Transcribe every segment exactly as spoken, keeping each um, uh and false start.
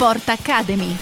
Sport Academy.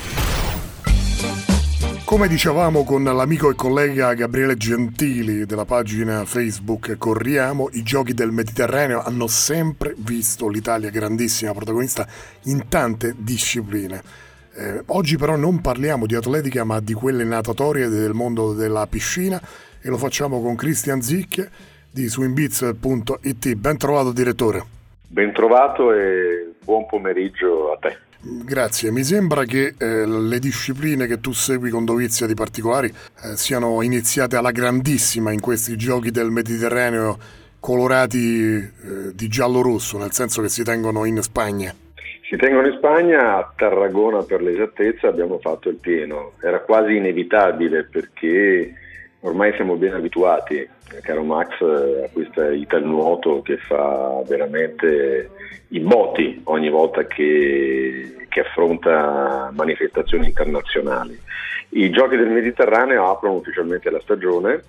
Come dicevamo con l'amico e collega Gabriele Gentili della pagina Facebook Corriamo, i giochi del Mediterraneo hanno sempre visto l'Italia grandissima protagonista in tante discipline. Eh, oggi però non parliamo di atletica ma di quelle natatorie del mondo della piscina e lo facciamo con Christian Zicche di swimbiz punto it. Ben trovato direttore. Ben trovato e buon pomeriggio a te. Grazie, mi sembra che eh, le discipline che tu segui con dovizia di particolari eh, siano iniziate alla grandissima in questi giochi del Mediterraneo colorati eh, di giallo-rosso, nel senso che si tengono in Spagna. Si tengono in Spagna, a Tarragona per l'esattezza abbiamo fatto il pieno, era quasi inevitabile perché ormai siamo ben abituati, caro Max, a questa Italnuoto che fa veramente i botti ogni volta che, che affronta manifestazioni internazionali. I giochi del Mediterraneo aprono ufficialmente la stagione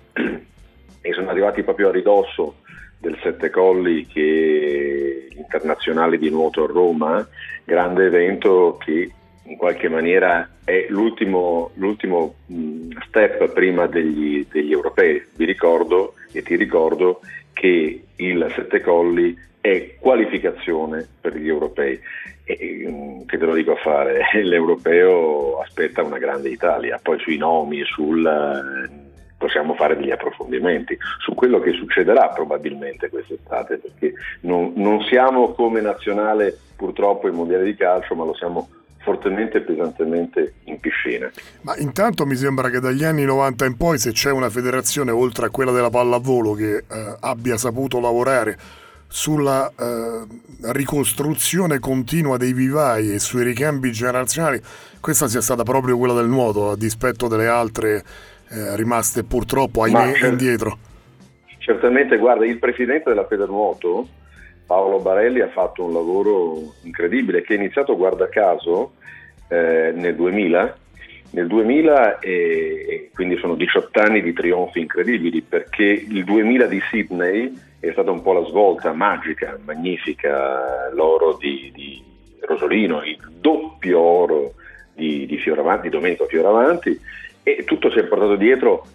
e sono arrivati proprio a ridosso del Sette Colli, che internazionale di nuoto a Roma, grande evento che in qualche maniera è l'ultimo, l'ultimo step prima degli, degli europei. Vi ricordo e ti ricordo che il Sette Colli è qualificazione per gli europei e che te lo dico a fare, l'europeo aspetta una grande Italia, poi sui nomi, sul possiamo fare degli approfondimenti su quello che succederà probabilmente quest'estate, perché non, non siamo come nazionale purtroppo in mondiale di calcio, ma lo siamo fortemente e pesantemente in piscina. Ma intanto mi sembra che dagli anni novanta in poi, se c'è una federazione oltre a quella della pallavolo che eh, abbia saputo lavorare sulla eh, ricostruzione continua dei vivai e sui ricambi generazionali, questa sia stata proprio quella del nuoto, a dispetto delle altre eh, rimaste purtroppo ahimè cer- indietro. Certamente, guarda, il presidente della Federnuoto, Paolo Barelli, ha fatto un lavoro incredibile che è iniziato, guarda caso, eh, nel duemila, nel duemila e, e quindi sono diciotto anni di trionfi incredibili, perché il duemila di Sydney è stata un po' la svolta magica, magnifica, l'oro di, di Rosolino, il doppio oro di, di Fioravanti, di Domenico Fioravanti, e tutto si è portato dietro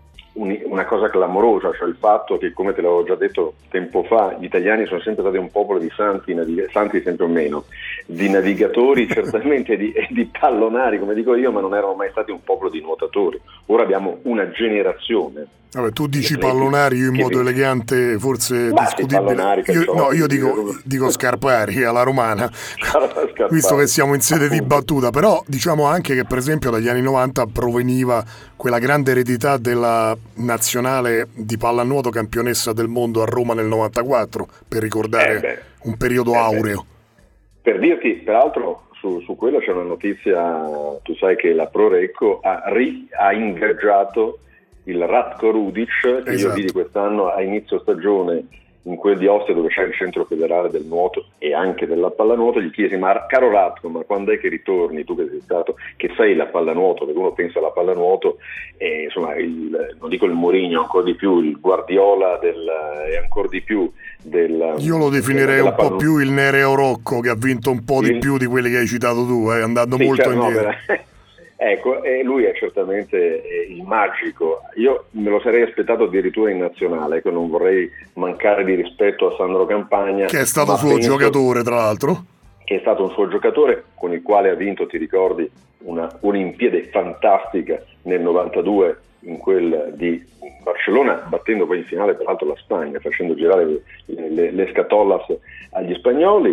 una cosa clamorosa, cioè il fatto che, come te l'avevo già detto tempo fa, gli italiani sono sempre stati un popolo di santi, navig- santi sempre o meno, di navigatori certamente di, e di pallonari, come dico io, ma non erano mai stati un popolo di nuotatori. Ora abbiamo una generazione. Vabbè, tu dici pallonari, io in modo elegante forse ma discutibile. Sì, io, no, io dico, dico scarpari alla romana, scarpari. Visto che siamo in sede Appunto. di battuta, però diciamo anche che per esempio dagli anni novanta proveniva quella grande eredità della nazionale di pallanuoto campionessa del mondo a Roma nel novantaquattro, per ricordare eh beh, un periodo eh aureo. Per dirti, peraltro, su, su quello c'è una notizia, tu sai che la Prorecco ha, ri, ha ingaggiato il Ratko Rudic, che esatto. Io vidi quest'anno a inizio stagione in quel di Ostia, dove c'è il centro federale del nuoto e anche della pallanuoto. Gli chiesi: ma caro Ratko, ma quando è che ritorni, tu che sei stato, che sei la pallanuoto, perché uno pensa alla pallanuoto e insomma il, non dico il Mourinho, ancora di più il Guardiola del, e ancora di più del, io lo definirei un po' più il Nereo Rocco, che ha vinto un po' il... di più di quelli che hai citato tu, eh, andando sì, molto cioè, indietro no, ecco, e lui è certamente il magico. Io me lo sarei aspettato addirittura in nazionale, che non vorrei mancare di rispetto a Sandro Campagna, che è stato suo penso, giocatore tra l'altro che è stato un suo giocatore con il quale ha vinto, ti ricordi, una Olimpiade fantastica nel novantadue in quel di Barcellona, battendo poi in finale peraltro la Spagna, facendo girare le, le, le scatollas agli spagnoli,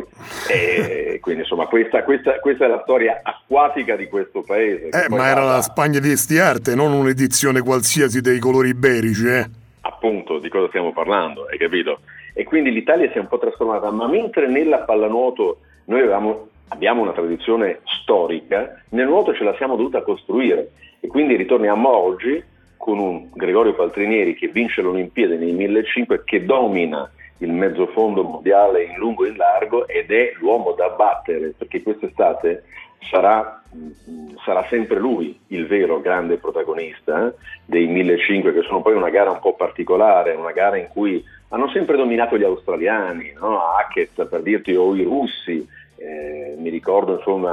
e quindi insomma questa, questa, questa è la storia acquatica di questo paese. Eh, ma era la Spagna di Estiarte, non un'edizione qualsiasi dei colori iberici, eh? Appunto, di cosa stiamo parlando, hai capito? E quindi l'Italia si è un po' trasformata, ma mentre nella pallanuoto noi avevamo, abbiamo una tradizione storica, nel nuoto ce la siamo dovuta costruire, e quindi ritorniamo a oggi con un Gregorio Paltrinieri che vince l'Olimpiade nel millecinquecento, che domina il mezzofondo mondiale in lungo e in largo ed è l'uomo da battere, perché quest'estate sarà, sarà sempre lui il vero grande protagonista eh, dei millecinquecento, che sono poi una gara un po' particolare, una gara in cui hanno sempre dominato gli australiani, no? Hackett per dirti, o i russi, eh, mi ricordo insomma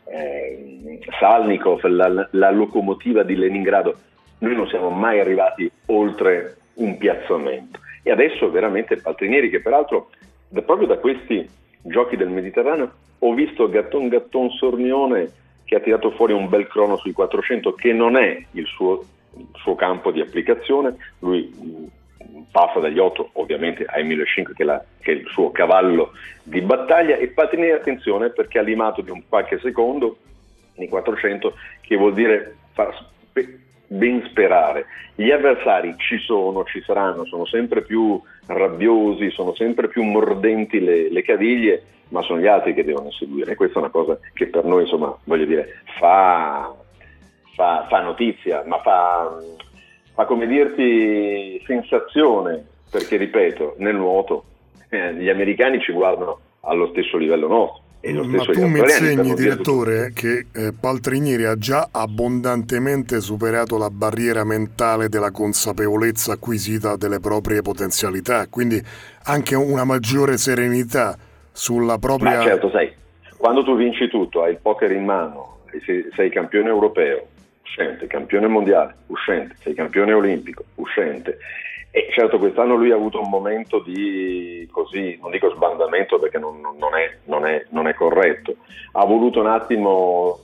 eh, Salnikov, la, la locomotiva di Leningrado. Noi non siamo mai arrivati oltre un piazzamento. E adesso veramente Paltrinieri, che peraltro da, proprio da questi giochi del Mediterraneo ho visto Gatton Gatton Sornione che ha tirato fuori un bel crono sui quattrocento, che non è il suo, il suo campo di applicazione. Lui mh, passa dagli otto ovviamente ai mille cinque, che, la, che è il suo cavallo di battaglia, e Paltrinieri, attenzione, perché ha limato di un qualche secondo nei quattrocento, che vuol dire far spe- ben sperare. Gli avversari ci sono, ci saranno, sono sempre più rabbiosi, sono sempre più mordenti le, le caviglie, ma sono gli altri che devono seguire, e questa è una cosa che per noi, insomma, voglio dire, fa, fa, fa notizia, ma fa, fa, come dirti, sensazione, perché ripeto, nel nuoto eh, gli americani ci guardano allo stesso livello nostro. Ma tu mi insegni, direttore, che eh, Paltrinieri ha già abbondantemente superato la barriera mentale della consapevolezza acquisita delle proprie potenzialità, quindi anche una maggiore serenità sulla propria... Ma certo, sai, quando tu vinci tutto, hai il poker in mano, sei, sei campione europeo, uscente, campione mondiale, uscente, sei campione olimpico, uscente. E certo, quest'anno lui ha avuto un momento di, così, non dico sbandamento perché non, non, è, non, è, non è corretto, ha voluto un attimo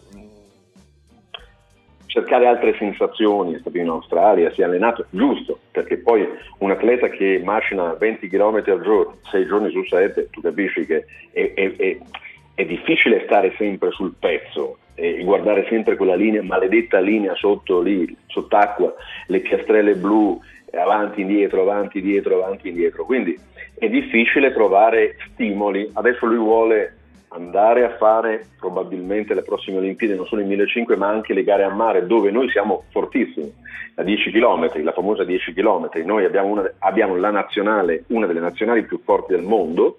cercare altre sensazioni, è stato in Australia, si è allenato, giusto, perché poi un atleta che macina venti chilometri al giorno, sei giorni su sette, tu capisci che è, è, è, è difficile stare sempre sul pezzo e guardare sempre quella linea, maledetta linea sotto lì, sott'acqua, le piastrelle blu, avanti, indietro, avanti, indietro, avanti, indietro. Quindi è difficile trovare stimoli. Adesso lui vuole andare a fare probabilmente le prossime Olimpiadi, non solo i millecinquecento, ma anche le gare a mare, dove noi siamo fortissimi, a dieci chilometri, la famosa dieci chilometri. Noi abbiamo, una, abbiamo la nazionale, una delle nazionali più forti del mondo,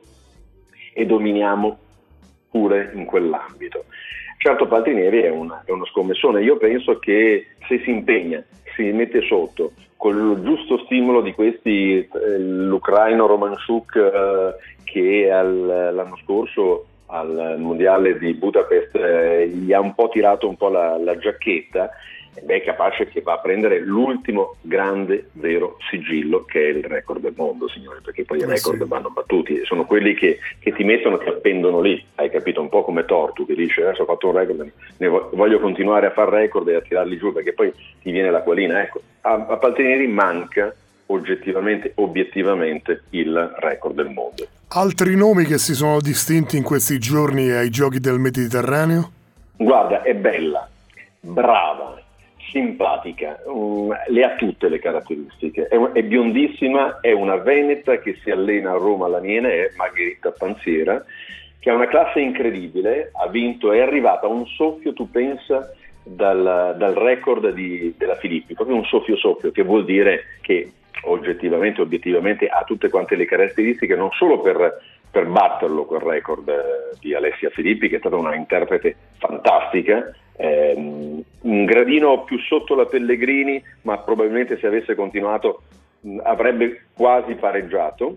e dominiamo pure in quell'ambito. Certo, Paltrinieri è, una, è uno scommessone. Io penso che se si impegna, si mette sotto con il giusto stimolo di questi, eh, l'ucraino Romanchuk eh, che al, l'anno scorso al mondiale di Budapest eh, gli ha un po' tirato un po' la, la giacchetta, ed è capace che va a prendere l'ultimo grande vero sigillo, che è il record del mondo, signore, perché poi i record sì. vanno battuti, sono quelli che, che ti mettono, che appendono lì, hai capito, un po' come Tortu che dice adesso ho fatto un record, ne voglio continuare a fare record e a tirarli giù perché poi ti viene l'acquolina. Ecco, a, a Paltrinieri manca oggettivamente, obiettivamente il record del mondo. Altri nomi che si sono distinti in questi giorni ai Giochi del Mediterraneo? Guarda, è bella, brava, simpatica, um, le ha tutte le caratteristiche, è, è biondissima, è una veneta che si allena a Roma all'Aniene, è Margherita Panziera, che ha una classe incredibile, ha vinto, è arrivata a un soffio, tu pensa, dal, dal record di, della Filippi, proprio un soffio soffio, che vuol dire che oggettivamente, obiettivamente ha tutte quante le caratteristiche, non solo per, per batterlo quel record di Alessia Filippi, che è stata una interprete fantastica, ehm, un gradino più sotto la Pellegrini, ma probabilmente se avesse continuato mh, avrebbe quasi pareggiato.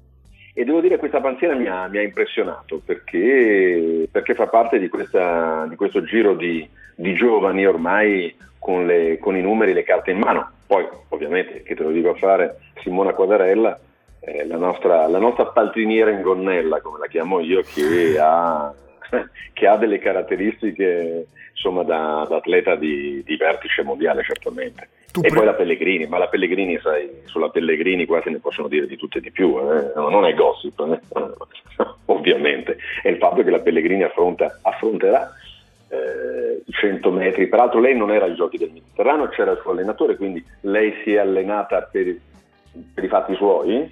E devo dire che questa Panziera mi ha, mi ha impressionato perché, perché fa parte di, questa, di questo giro di, di giovani ormai con, le, con i numeri, le carte in mano. Poi ovviamente, che te lo dico a fare, Simona Quadarella, eh, la, nostra, la nostra paltriniera in gonnella, come la chiamo io, che ha, che ha delle caratteristiche insomma da, da atleta di, di vertice mondiale certamente. Tu e pre- poi la Pellegrini, ma la Pellegrini, sai, sulla Pellegrini qua se ne possono dire di tutte e di più, eh? Non è gossip, eh? Ovviamente, è il fatto che la Pellegrini affronta, affronterà eh, i cento metri, peraltro lei non era ai Giochi del Mediterraneo, c'era il suo allenatore, quindi lei si è allenata per, per i fatti suoi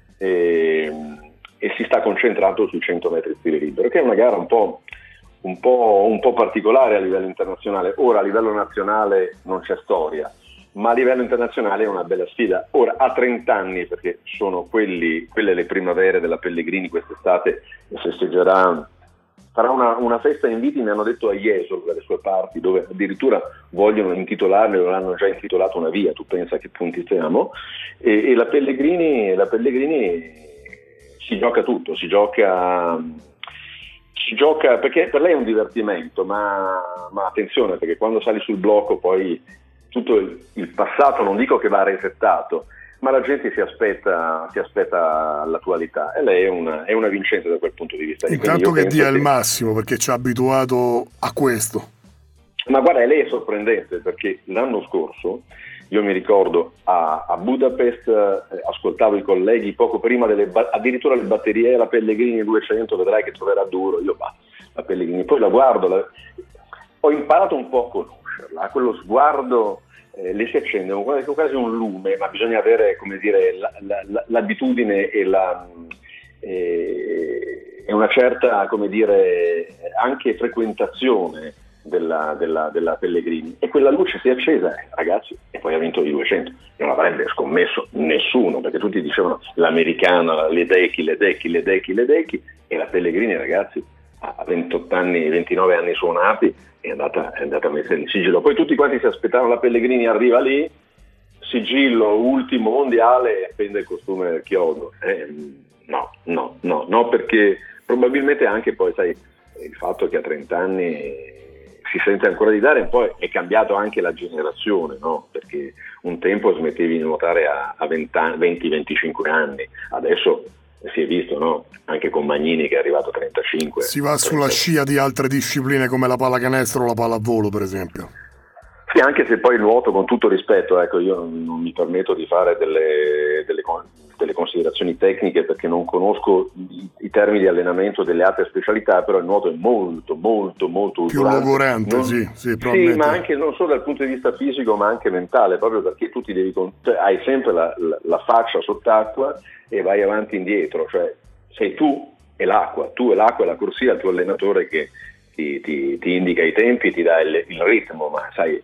e, e si sta concentrando sui cento metri stile libero, che è una gara un po'... Un po', un po' particolare a livello internazionale. Ora a livello nazionale non c'è storia, ma a livello internazionale è una bella sfida. Ora a trenta anni, perché sono quelli, quelle le primavere della Pellegrini quest'estate, festeggerà, farà una, una festa inviti, mi hanno detto a Jesolo dalle sue parti, dove addirittura vogliono intitolarne, lo hanno già intitolato una via, tu pensa a che punti stiamo, e, e la Pellegrini, la Pellegrini si gioca tutto, si gioca si gioca, perché per lei è un divertimento, ma, ma attenzione, perché quando sali sul blocco poi tutto il, il passato, non dico che va resettato, ma la gente si aspetta, si aspetta l'attualità, e lei è una, è una vincente da quel punto di vista. Intanto che dia il massimo, perché ci ha abituato a questo. Ma guarda, lei è sorprendente, perché l'anno scorso, io mi ricordo, a, a Budapest eh, ascoltavo i colleghi poco prima delle ba- addirittura le batterie, la Pellegrini duecento, vedrai che troverà duro, io bah, la Pellegrini, poi la guardo, la... ho imparato un po' a conoscerla, a quello sguardo eh, le si accende quasi, quasi un lume, ma bisogna avere, come dire, la, la, la, l'abitudine e la... Eh, e una certa, come dire, anche frequentazione Della, della, della Pellegrini, e quella luce si è accesa, eh, ragazzi, e poi ha vinto i duecento. Non avrebbe scommesso nessuno, perché tutti dicevano l'americana, le Ledecky, le Ledecky, le Ledecky, le Ledecky, e la Pellegrini, ragazzi, a ventotto anni, ventinove anni suonati, è andata, è andata a mettere il sigillo. Poi tutti quanti si aspettavano la Pellegrini, arriva lì, sigillo, ultimo mondiale, e appende il costume del chiodo. Eh, no, no, no, no, perché probabilmente anche poi, sai, il fatto che a trenta anni si sente ancora di dare, un po' è cambiato anche la generazione, no? Perché un tempo smettevi di nuotare a, a venti venticinque anni, adesso si è visto, no? Anche con Magnini che è arrivato a trentacinque. Si va sulla scia di altre discipline come la pallacanestro o la pallavolo, per esempio. Sì, anche se poi il nuoto, con tutto rispetto, ecco, io non, non mi permetto di fare delle, delle, delle considerazioni tecniche, perché non conosco i, i termini di allenamento delle altre specialità, però il nuoto è molto, molto, molto più usurante. logorante, non, sì, sì, sì, ma anche non solo dal punto di vista fisico, ma anche mentale, proprio perché tu ti devi, cioè, hai sempre la, la, la faccia sott'acqua e vai avanti e indietro, cioè sei tu e l'acqua, tu e l'acqua e la corsia, il tuo allenatore che ti, ti, ti indica i tempi, ti dà il, il ritmo, ma sai,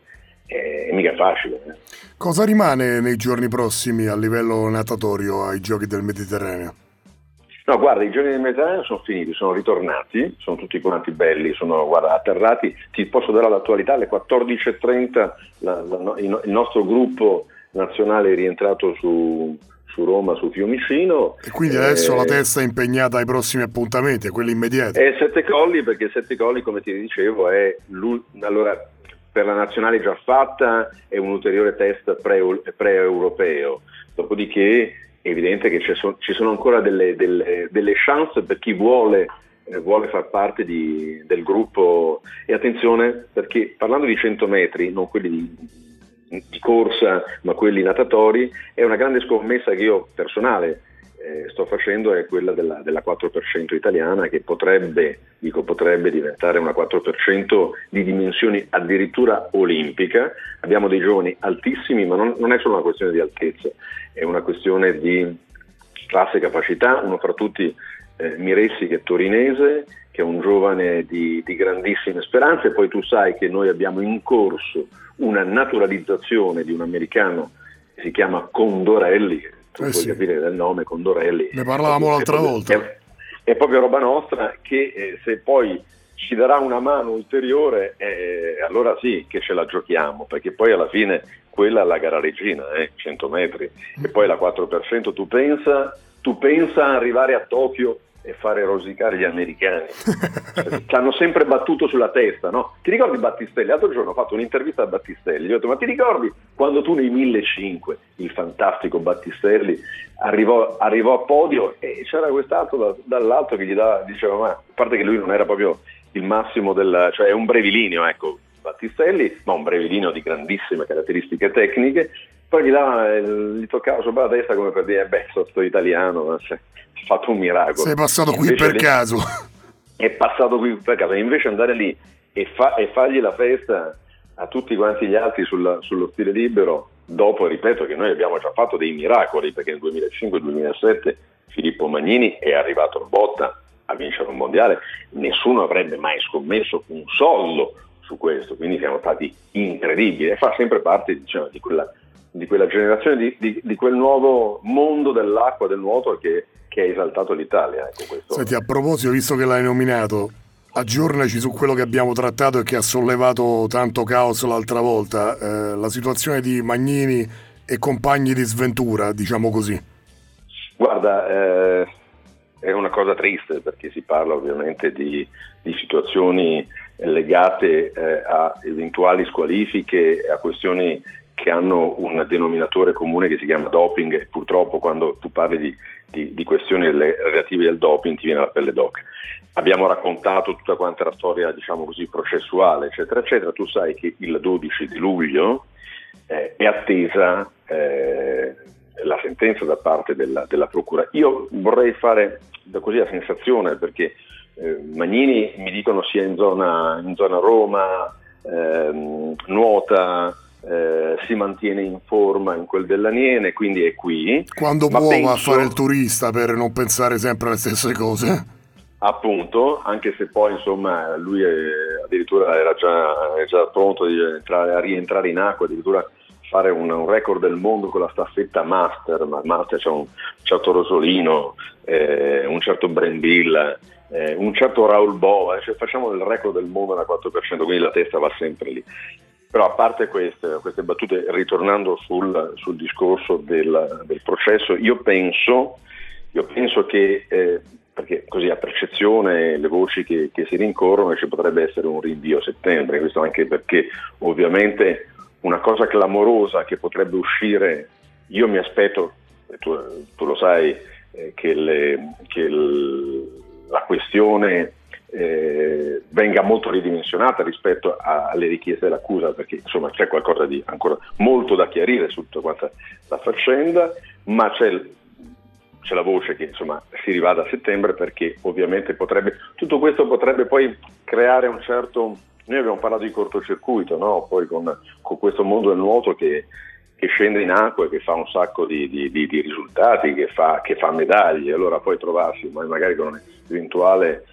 è mica facile. Eh. Cosa rimane nei giorni prossimi a livello natatorio ai Giochi del Mediterraneo? No, guarda, i Giochi del Mediterraneo sono finiti, sono ritornati, sono tutti quanti belli, sono, guarda, atterrati. Ti posso dare l'attualità, alle quattordici e trenta la, la, il nostro gruppo nazionale è rientrato su, su Roma, su Fiumicino. E quindi adesso eh, la testa è impegnata ai prossimi appuntamenti, a quelli immediati. È Sette Colli, perché Sette Colli, come ti dicevo, è allora, per la nazionale già fatta è un ulteriore test pre- pre-europeo, dopodiché è evidente che ci sono, ci sono ancora delle, delle, delle chance per chi vuole, eh, vuole far parte di, del gruppo. E attenzione, perché parlando di cento metri, non quelli di, di corsa ma quelli natatori, è una grande scommessa che io personale eh, sto facendo, è quella della, della quattro per cento italiana, che potrebbe, dico potrebbe diventare una quattro per cento di dimensioni addirittura olimpica. Abbiamo dei giovani altissimi, ma non, non è solo una questione di altezza, è una questione di classe e capacità. Uno fra tutti eh, Miressi, che è torinese, che è un giovane di, di grandissime speranze. Poi tu sai che noi abbiamo in corso una naturalizzazione di un americano che si chiama Condorelli, tu eh puoi sì. capire del nome Condorelli. Ne parlavamo l'altra proprio, volta. È, è proprio roba nostra, che eh, se poi ci darà una mano ulteriore, eh, allora sì che ce la giochiamo, perché poi alla fine quella è la gara regina, eh, cento metri, e poi la quattro per cento. Tu pensa, tu pensa a arrivare a Tokyo e fare rosicare gli americani. Ci hanno sempre battuto sulla testa, no? Ti ricordi Battistelli? L'altro giorno ho fatto un'intervista a Battistelli, gli ho detto: ma ti ricordi quando tu nei millecinquecento, il fantastico Battistelli arrivò, arrivò a podio e c'era quest'altro da, dall'alto che gli dava, diceva, ma a parte che lui non era proprio il massimo del, cioè è un brevilineo, ecco, Battistelli, ma un brevilineo di grandissime caratteristiche tecniche. Poi gli, dava, gli toccava sopra la testa come per dire, beh, sono sto italiano, cioè, ho fatto un miracolo. Sei passato qui per lì, caso. È passato qui per caso, e invece andare lì e, fa, e fargli la festa a tutti quanti gli altri sulla, sullo stile libero, dopo, ripeto, che noi abbiamo già fatto dei miracoli, perché nel duemilacinque duemilasette Filippo Magnini è arrivato a botta a vincere un mondiale, nessuno avrebbe mai scommesso un soldo su questo, quindi siamo stati incredibili, e fa sempre parte, diciamo, di quella di quella generazione, di, di, di quel nuovo mondo dell'acqua, del nuoto che, che ha esaltato l'Italia. Ecco, questo. Senti, a proposito, visto che l'hai nominato, aggiornaci su quello che abbiamo trattato e che ha sollevato tanto caos l'altra volta, eh, la situazione di Magnini e compagni di sventura, diciamo così. Guarda, eh, è una cosa triste, perché si parla ovviamente di, di situazioni legate eh, a eventuali squalifiche, a questioni che hanno un denominatore comune che si chiama doping, e purtroppo quando tu parli di, di, di questioni relative al doping ti viene la pelle d'oca. Abbiamo raccontato tutta quanta la storia, diciamo così, processuale, eccetera, eccetera. Tu sai che il dodici di luglio eh, è attesa eh, la sentenza da parte della, della Procura. Io vorrei fare da così la sensazione, perché eh, Magnini mi dicono sia in zona, in zona Roma, ehm, nuota, eh, si mantiene in forma in quel dell'Aniene, quindi è qui. Quando può penso, va a fare il turista, per non pensare sempre alle stesse cose. Appunto, anche se poi insomma lui è, addirittura era già, è già pronto di entrare, a rientrare in acqua, addirittura fare un, un record del mondo con la staffetta Master, ma Master c'è un certo Rosolino, eh, un certo Brembilla, eh, un certo Raul Bova, cioè facciamo il record del mondo da quattro per cento, quindi la testa va sempre lì. Però a parte queste, queste battute, ritornando sul, sul discorso del, del processo, io penso, io penso che, eh, perché così a percezione le voci che, che si rincorrono, ci potrebbe essere un rinvio a settembre, questo anche perché ovviamente una cosa clamorosa che potrebbe uscire, io mi aspetto, tu, tu lo sai, eh, che, le, che il, la questione eh, venga molto ridimensionata rispetto a, alle richieste dell'accusa, perché insomma c'è qualcosa di ancora molto da chiarire su tutta quanta la faccenda, ma c'è, c'è la voce che insomma si rivada a settembre, perché ovviamente potrebbe, tutto questo potrebbe poi creare un certo... Noi abbiamo parlato di cortocircuito, no? Poi con, con questo mondo del nuoto che, che scende in acqua e che fa un sacco di, di, di, di risultati, che fa, che fa medaglie, allora poi trovarsi magari con un'eventuale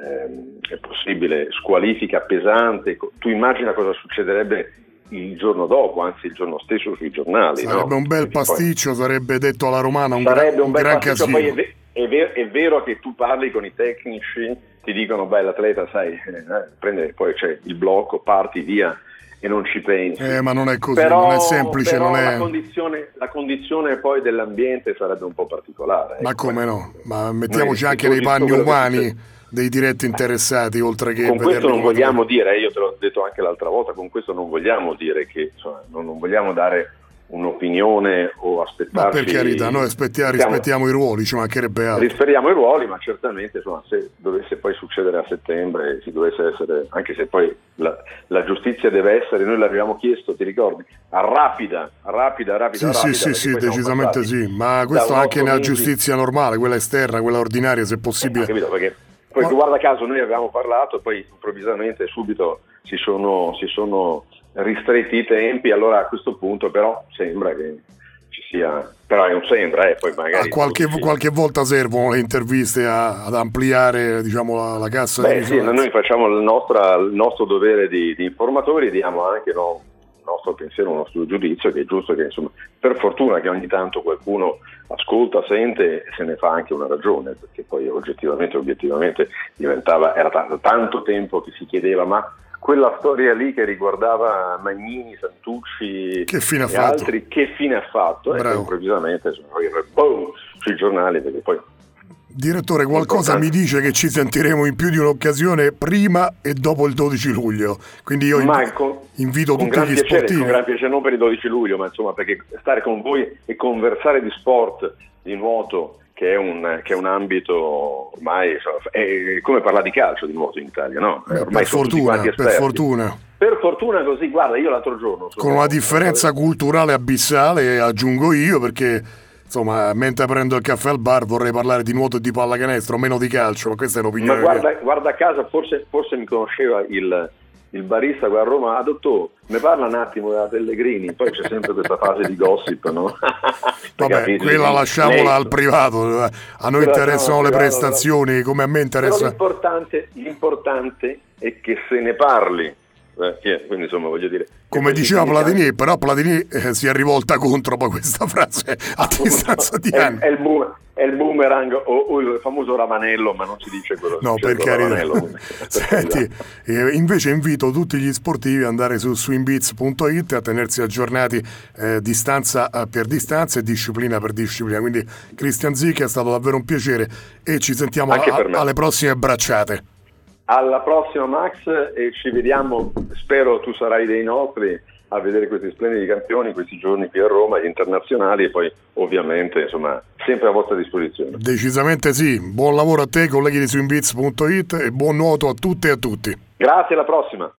eh, possibile squalifica pesante, tu immagina cosa succederebbe il giorno dopo, anzi il giorno stesso sui giornali. Sarebbe no? un bel pasticcio, poi, sarebbe detto alla romana, un, sarebbe gran, un bel gran pasticcio, casino. poi è, ve- è, ver- è vero che tu parli con i tecnici, ti dicono beh l'atleta sai eh, prende, poi c'è il blocco, parti via e non ci pensi, eh, ma non è così, però, non è semplice, però non è... La, condizione, la condizione poi dell'ambiente sarebbe un po' particolare, ma ecco. come no, ma mettiamoci Noi, anche nei panni umani dei diretti interessati, oltre che con questo non vogliamo come... dire, io te l'ho detto anche l'altra volta, con questo non vogliamo dire che insomma, non, non vogliamo dare un'opinione o aspettarci. Ma per carità, noi aspettiamo, rispettiamo i ruoli, ci mancherebbe altro. Rispettiamo i ruoli, ma certamente insomma, se dovesse poi succedere a settembre, si dovesse essere, anche se poi la, la giustizia deve essere, noi l'avevamo chiesto, ti ricordi, a rapida, a rapida, rapida, sì, rapida. Sì, sì, sì, decisamente sì, ma questo anche nella mesi. giustizia normale, quella esterna, quella ordinaria, se possibile. Eh, capito, perché poi tu guarda caso noi avevamo parlato e poi improvvisamente subito si sono, si sono ristretti i tempi, allora a questo punto però sembra che ci sia, però non sembra, eh, poi magari... Ah, qualche, qualche volta servono le interviste a, ad ampliare diciamo la, la cassa Beh, di sì, noi facciamo il nostro, il nostro dovere di, di informatori, diamo anche no, il nostro pensiero, il nostro giudizio, che è giusto che insomma, per fortuna che ogni tanto qualcuno ascolta, sente e se ne fa anche una ragione, perché poi oggettivamente, obiettivamente diventava, era t- tanto tempo che si chiedeva ma quella storia lì che riguardava Magnini, Santucci che fine ha e fatto? altri, che fine ha fatto? E poi improvvisamente sono boom, sui giornali, perché poi... Direttore, qualcosa mi dice che ci sentiremo in più di un'occasione prima e dopo il dodici luglio, quindi io inv- con, invito con tutti gli piacere, sportivi. Con gran piacere, non per il dodici luglio, ma insomma perché stare con voi e conversare di sport, di nuoto, che è un, che è un ambito ormai, insomma, è come parlare di calcio di nuoto in Italia, no? Ormai per fortuna, per fortuna. Per fortuna così, guarda, io l'altro giorno... Con una differenza culturale abissale, aggiungo io, perché... Insomma, mentre prendo il caffè al bar vorrei parlare di nuoto e di pallacanestro, meno di calcio, ma questa è un'opinione. Ma guarda, guarda a casa, forse, forse mi conosceva il, il barista qua a Roma, ah dottor, ne parla un attimo della Pellegrini, poi c'è sempre questa fase di gossip, no? Vabbè, Capisci? quella lasciamola Lei, al privato, a noi quella interessano le privato, prestazioni, come a me interessa. Però l'importante, l'importante è che se ne parli eh, quindi insomma voglio dire... Come diceva Platini, però Platini eh, si è rivolta contro poi questa frase a distanza di è, anni. È il, boom, è il boomerang o, o il famoso ravanello, ma non si dice quello. No, per carità. Senti, eh, invece invito tutti gli sportivi ad andare su swimbeats punto it a tenersi aggiornati eh, distanza per distanza e disciplina per disciplina. Quindi Christian Zick, è stato davvero un piacere e ci sentiamo a, alle prossime bracciate. Alla prossima Max, e ci vediamo, spero tu sarai dei nostri a vedere questi splendidi campioni questi giorni qui a Roma, gli internazionali, e poi ovviamente insomma sempre a vostra disposizione. Decisamente sì, buon lavoro a te colleghi di swimbeats punto it e buon nuoto a tutte e a tutti. Grazie, alla prossima.